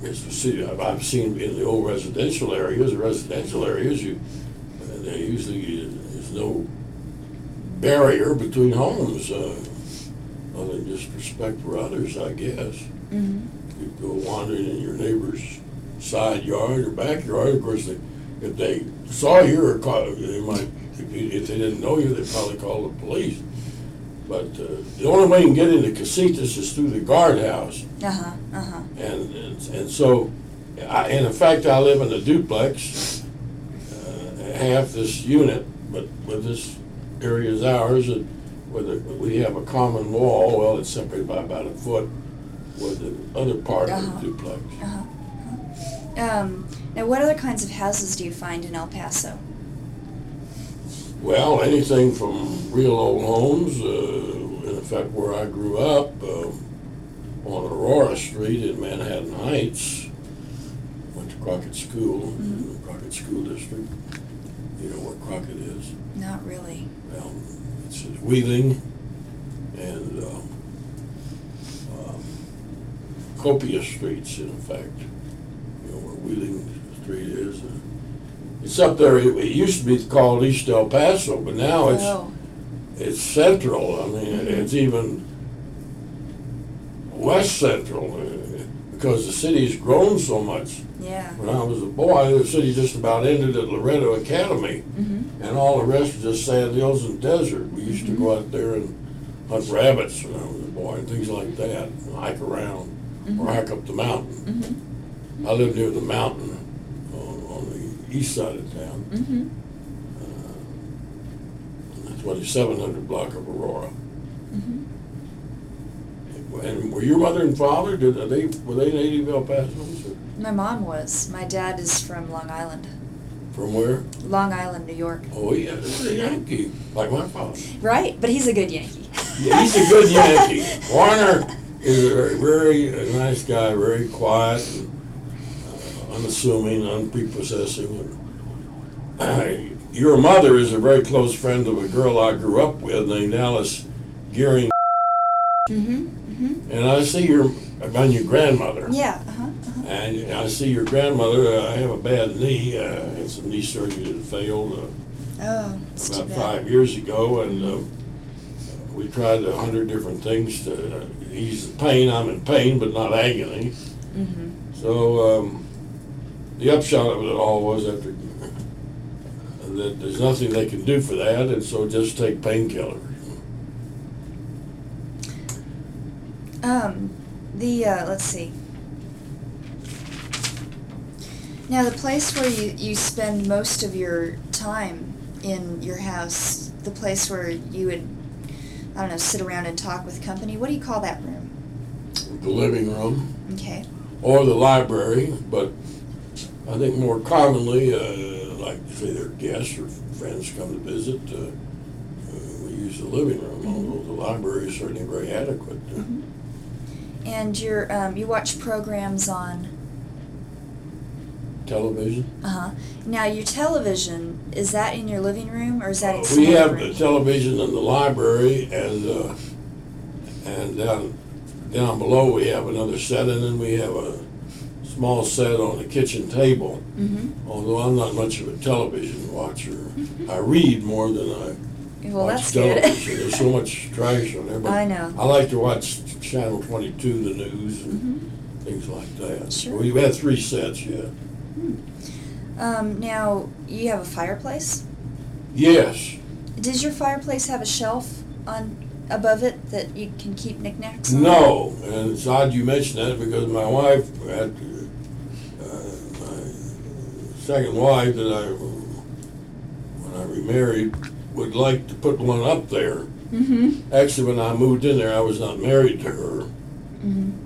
I've seen in the old residential areas, they usually there's no barrier between homes, other than just respect for others, I guess. Mm-hmm. You go wandering in your neighbor's side yard or backyard. Of course, if they saw you or they might, if they didn't know you, they'd probably call the police. But the only way you can get into Casitas is through the guardhouse. And so, in fact, I live in a duplex, half this unit, but with this area is ours, and we have a common wall. Well, it's separated by about a foot with the other part of the duplex. Now, what other kinds of houses do you find in El Paso? Well, anything from real old homes. In fact, where I grew up, on Aurora Street in Manhattan Heights, went to Crockett School, in the Crockett School District. You know where Crockett is? Not really. Well, it's at Wheeling and Copia Streets, in fact. You know where Wheeling Street is. It's up there. It used to be called East El Paso, but now it's central. I mean, it's even west central because the city's grown so much. Yeah. When I was a boy, the city just about ended at Loretto Academy, and all the rest was just sand hills and desert. We used to go out there and hunt rabbits when I was a boy and things like that, and hike around or hike up the mountain. I lived near the mountain on the east side of town. That's 2700 block of Aurora. And were your mother and father, were they native El Paso's? My mom was. My dad is from Long Island. From where? Long Island, New York. Oh, yeah, he's a Yankee, like my father. Right, but he's a good Yankee. Yeah, he's a good Yankee. Warner is a very nice guy, very quiet, and, unassuming, unprepossessing. Your mother is a very close friend of a girl I grew up with named Alice Gearing. And I see your grandmother. Yeah. And I see your grandmother. I have a bad knee. I had some knee surgery that failed about 5 years ago, and we tried 100 different things to ease the pain. I'm in pain, but not agony. So the upshot of it all was that there's nothing they can do for that, and so just take painkillers. Let's see. Now, the place where you spend most of your time in your house, the place where you would, I don't know, sit around and talk with company, what do you call that room? The living room. Okay. Or the library, but I think more commonly, like say their guests or friends come to visit, we use the living room, although the library is certainly very adequate. And you watch programs on television? Now, your television, is that in your living room or is that in we have the television in the library, and down below we have another set, and then we have a small set on the kitchen table. Although I'm not much of a television watcher. I read more than I watch television. There's so much trash on there. But I know. I like to watch Channel 22, the news, and things like that. Sure. We've had 3 sets yet. Now, you have a fireplace? Yes. Does your fireplace have a shelf above it that you can keep knickknacks on? No, and it's odd you mention that because my wife, my second wife when I remarried, would like to put one up there. Actually, when I moved in there, I was not married to her.